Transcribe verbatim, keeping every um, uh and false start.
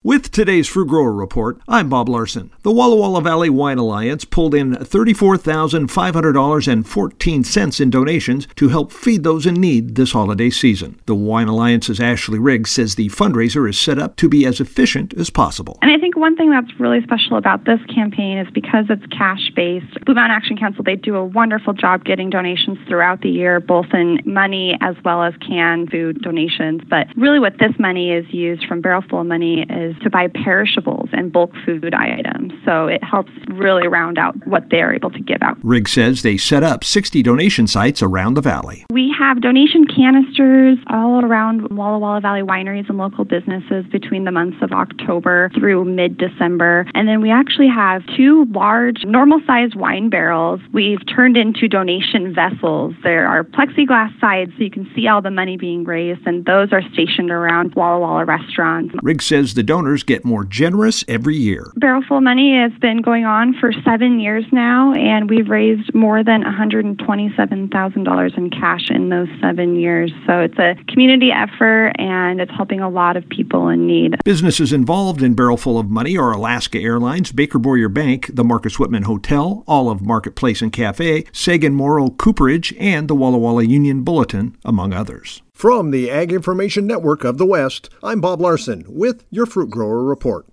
With today's Fruit Grower Report, I'm Bob Larson. The Walla Walla Valley Wine Alliance pulled in thirty-four thousand five hundred dollars and fourteen cents in donations to help feed those in need this holiday season. The Wine Alliance's Ashley Riggs says the fundraiser is set up to be as efficient as possible. And I think one thing that's really special about this campaign is because it's cash-based. Blue Mountain Action Council, they do a wonderful job getting donations throughout the year, both in money as well as canned food donations. But really what this money is used from Barrel Full of Money is to buy perishables and bulk food items. So it helps really round out what they're able to give out. Riggs says they set up sixty donation sites around the valley. We have donation canisters all around Walla Walla Valley wineries and local businesses between the months of October through mid-December. And then we actually have two large, normal-sized wine barrels we've turned into donation vessels. There are plexiglass sides so you can see all the money being raised, and those are stationed around Walla Walla restaurants. Riggs says the donors get more generous every year. Barrel Full of Money has been going on for seven years now, and we've raised more than one hundred twenty-seven thousand dollars in cash in those seven years. So it's a community effort, and it's helping a lot of people in need. Businesses involved in Barrel Full of Money are Alaska Airlines, Baker Boyer Bank, the Marcus Whitman Hotel, Olive Marketplace and Cafe, Sagan Morrow Cooperage, and the Walla Walla Union Bulletin, among others. From the Ag Information Network of the West, I'm Bob Larson with your Fruit Grower Report.